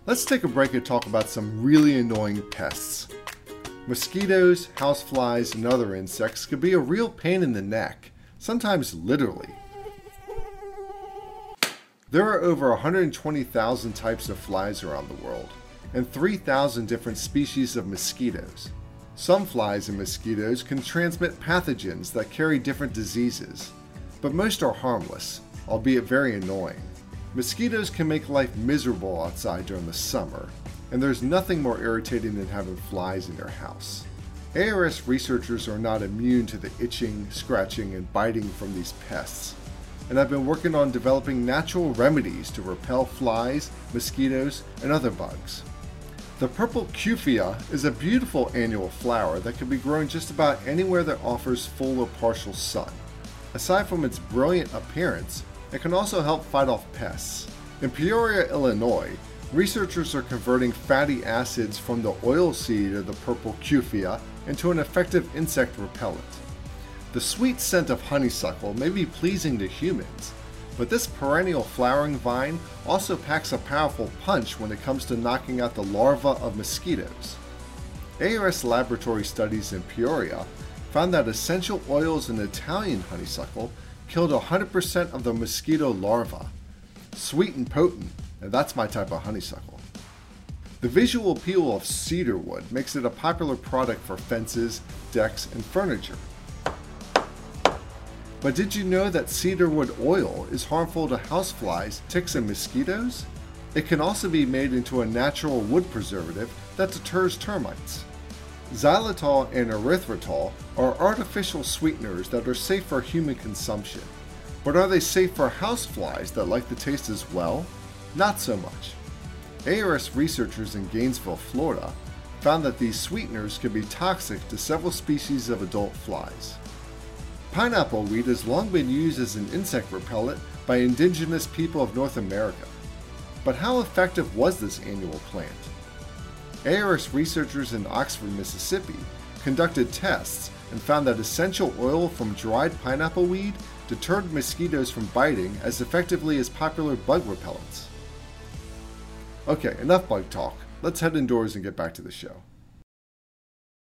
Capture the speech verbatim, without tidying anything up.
Let's take a break and talk about some really annoying pests. Mosquitoes, houseflies, and other insects can be a real pain in the neck, sometimes literally. There are over one hundred twenty thousand types of flies around the world, and three thousand different species of mosquitoes. Some flies and mosquitoes can transmit pathogens that carry different diseases, but most are harmless, albeit very annoying. Mosquitoes can make life miserable outside during the summer, and there's nothing more irritating than having flies in your house. A R S researchers are not immune to the itching, scratching, and biting from these pests, and I've been working on developing natural remedies to repel flies, mosquitoes, and other bugs. The purple Kyuphia is a beautiful annual flower that can be grown just about anywhere that offers full or partial sun. Aside from its brilliant appearance, it can also help fight off pests. In Peoria, Illinois, researchers are converting fatty acids from the oil seed of the purple Kyuphia into an effective insect repellent. The sweet scent of honeysuckle may be pleasing to humans, but this perennial flowering vine also packs a powerful punch when it comes to knocking out the larvae of mosquitoes. A R S laboratory studies in Peoria found that essential oils in Italian honeysuckle killed one hundred percent of the mosquito larvae. Sweet and potent, and that's my type of honeysuckle. The visual appeal of cedar wood makes it a popular product for fences, decks, and furniture. But did you know that cedarwood oil is harmful to houseflies, ticks, and mosquitoes? It can also be made into a natural wood preservative that deters termites. Xylitol and erythritol are artificial sweeteners that are safe for human consumption. But are they safe for houseflies that like the taste as well? Not so much. A R S researchers in Gainesville, Florida, found that these sweeteners can be toxic to several species of adult flies. Pineapple weed has long been used as an insect repellent by indigenous people of North America. But how effective was this annual plant? A R S researchers in Oxford, Mississippi, conducted tests and found that essential oil from dried pineapple weed deterred mosquitoes from biting as effectively as popular bug repellents. Okay, enough bug talk. Let's head indoors and get back to the show.